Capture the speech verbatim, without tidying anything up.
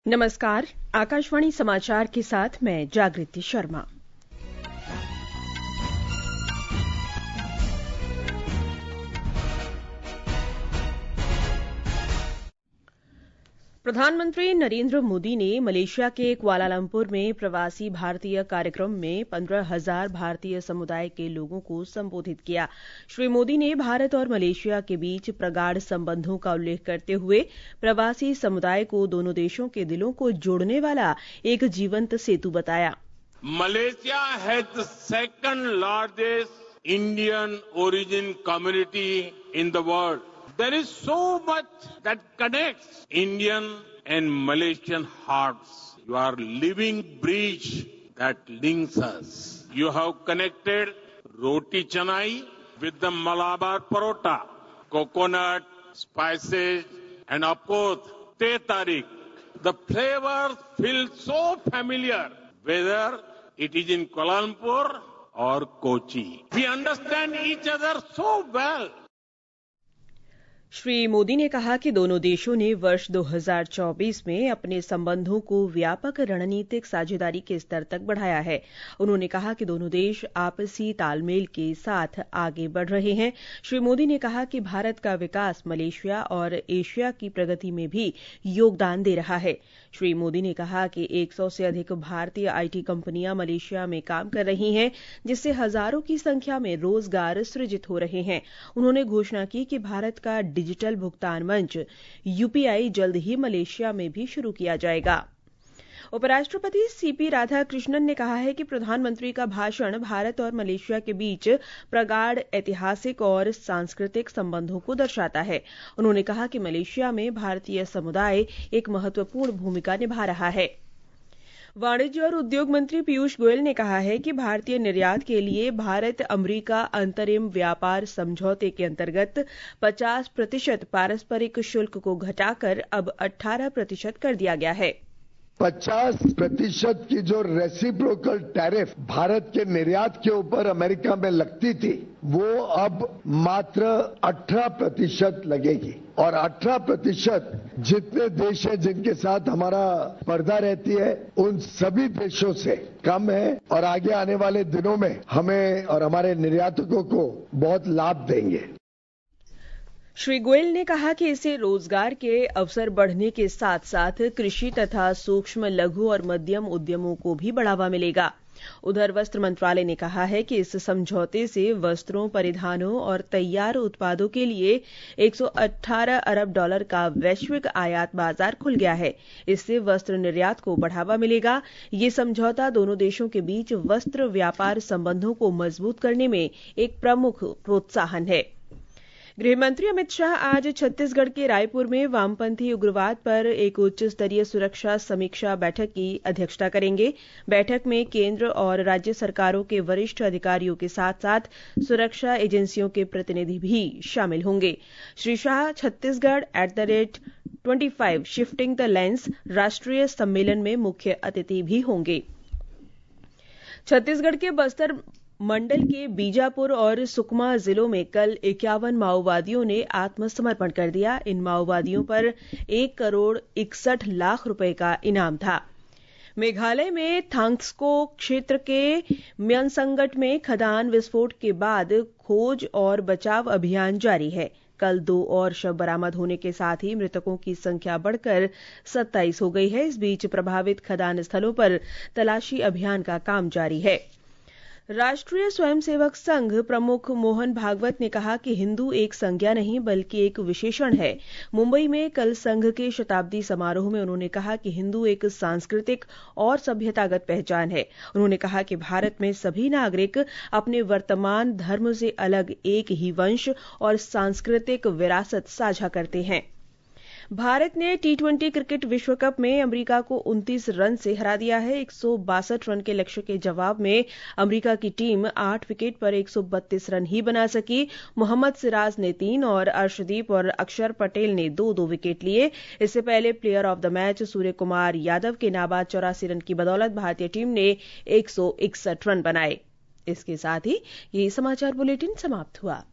नमस्कार, आकाशवाणी समाचार के साथ मैं जागृति शर्मा। प्रधानमंत्री नरेंद्र मोदी ने मलेशिया के कुआलालंपुर में प्रवासी भारतीय कार्यक्रम में पंद्रह हजार भारतीय समुदाय के लोगों को संबोधित किया। श्री मोदी ने भारत और मलेशिया के बीच प्रगाढ़ संबंधों का उल्लेख करते हुए प्रवासी समुदाय को दोनों देशों के दिलों को जोड़ने वाला एक जीवंत सेतु बताया। Malaysia has the second largest Indian origin community in the world. There is so much that connects Indian and Malaysian hearts. You are living bridge that links us. You have connected roti canai with the Malabar parota, coconut, spices, and of course, teh tarik. The flavors feel so familiar, whether it is in Kuala Lumpur or Kochi. We understand each other so well. Shri Modi ने कहा कि दोनों देशों ने वर्ष दो हज़ार चौबीस में अपने संबंधों को व्यापक रणनीतिक साझेदारी के स्तर तक बढ़ाया है। उन्होंने कहा कि दोनों देश आपसी तालमेल के साथ आगे बढ़ रहे हैं। श्री मोदी ने कहा कि भारत का विकास मलेशिया और एशिया की प्रगति में भी योगदान दे रहा है। श्री मोदी ने कहा कि सौ से अधिक भारतीय आईटी कंपनियां मलेशिया में काम कर रही हैं, जिससे हजारों की संख्या में रोजगार सृजित हो रहे हैं। उन्होंने घोषणा की कि भारत का डिजिटल भुगतान मंच यूपीआई जल्द ही मलेशिया में भी शुरू किया जाएगा। उपराष्ट्रपति सीपी राधाकृष्णन ने कहा है कि प्रधानमंत्री का भाषण भारत और मलेशिया के बीच प्रगाढ़ ऐतिहासिक और सांस्कृतिक संबंधों को दर्शाता है। उन्होंने कहा कि मलेशिया में भारतीय समुदाय एक महत्वपूर्ण भूमिका निभा रहा है। वाणिज्य और उद्योग मंत्री पीयूष गोयल ने कहा है कि भारतीय निर्यात के लिए भारत अमेरिका अंतरिम व्यापार समझौते के अंतर्गत पचास प्रतिशत पारस्परिक शुल्क को घटाकर अब अठारह प्रतिशत कर दिया गया है। पचास प्रतिशत की जो रेसिप्रोकल टैरिफ भारत के निर्यात के ऊपर अमेरिका में लगती थी, वो अब मात्र अठारह प्रतिशत लगेगी और अठारह प्रतिशत जितने देश हैं जिनके साथ हमारा स्पर्धा रहती है, उन सभी देशों से कम है और आगे आने वाले दिनों में हमें और हमारे निर्यातकों को बहुत लाभ देंगे। श्री गोयल ने कहा कि इससे रोजगार के अवसर बढ़ने के साथ साथ कृषि तथा सूक्ष्म लघु और मध्यम उद्यमों को भी बढ़ावा मिलेगा। उधर वस्त्र मंत्रालय ने कहा है कि इस समझौते से वस्त्रों, परिधानों और तैयार उत्पादों के लिए एक सौ अठारह अरब डॉलर का वैश्विक आयात बाजार खुल गया है। इससे वस्त्र निर्यात को बढ़ावा मिलेगा। ये समझौता दोनों देशों के बीच वस्त्र व्यापार संबंधों को मजबूत करने में एक प्रमुख प्रोत्साहन है। गृहमंत्री अमित शाह आज छत्तीसगढ़ के रायपुर में वामपंथी उग्रवाद पर एक उच्च स्तरीय सुरक्षा समीक्षा बैठक की अध्यक्षता करेंगे। बैठक में केंद्र और राज्य सरकारों के वरिष्ठ अधिकारियों के साथ साथ सुरक्षा एजेंसियों के प्रतिनिधि भी शामिल होंगे। Shri Shah Chhattisgarh at the rate पच्चीस शिफ्टिंग द लेंस राष्ट्रीय सम्मेलन में मुख्य अतिथि भी होंगे। छत्तीसगढ़ के बस्तर मंडल के बीजापुर और सुकमा जिलों में कल इक्यावन माओवादियों ने आत्मसमर्पण कर दिया। इन माओवादियों पर एक करोड़ इकसठ लाख रुपए का इनाम था। मेघालय में थांग्सको क्षेत्र के म्यनसंगट में खदान विस्फोट के बाद खोज और बचाव अभियान जारी है। कल दो और शव बरामद होने के साथ ही मृतकों की संख्या बढ़कर सत्ताईस हो गई है। इस बीच प्रभावित खदान स्थलों पर तलाशी अभियान का काम जारी है। राष्ट्रीय स्वयंसेवक संघ प्रमुख मोहन भागवत ने कहा कि हिंदू एक संज्ञा नहीं बल्कि एक विशेषण है। मुंबई में कल संघ के शताब्दी समारोह में उन्होंने कहा कि हिंदू एक सांस्कृतिक और सभ्यतागत पहचान है। उन्होंने कहा कि भारत में सभी नागरिक अपने वर्तमान धर्म से अलग एक ही वंश और सांस्कृतिक विरासत साझा करते हैं। भारत ने टी ट्वेंटी क्रिकेट विश्व कप में अमेरिका को उनतीस रन से हरा दिया है। एक सौ बासठ रन के लक्ष्य के जवाब में अमेरिका की टीम आठ विकेट पर एक सौ बत्तीस रन ही बना सकी। मोहम्मद सिराज ने तीन और अर्शदीप और अक्षर पटेल ने दो दो विकेट लिए। इससे पहले player of the match Surya Kumar Yadav के नाबाद चौरासी रन की बदौलत भारतीय टीम ने एक सौ इकसठ रन बनाए। इसके साथ ही ये समाचार बुलेटिन समाप्त हुआ।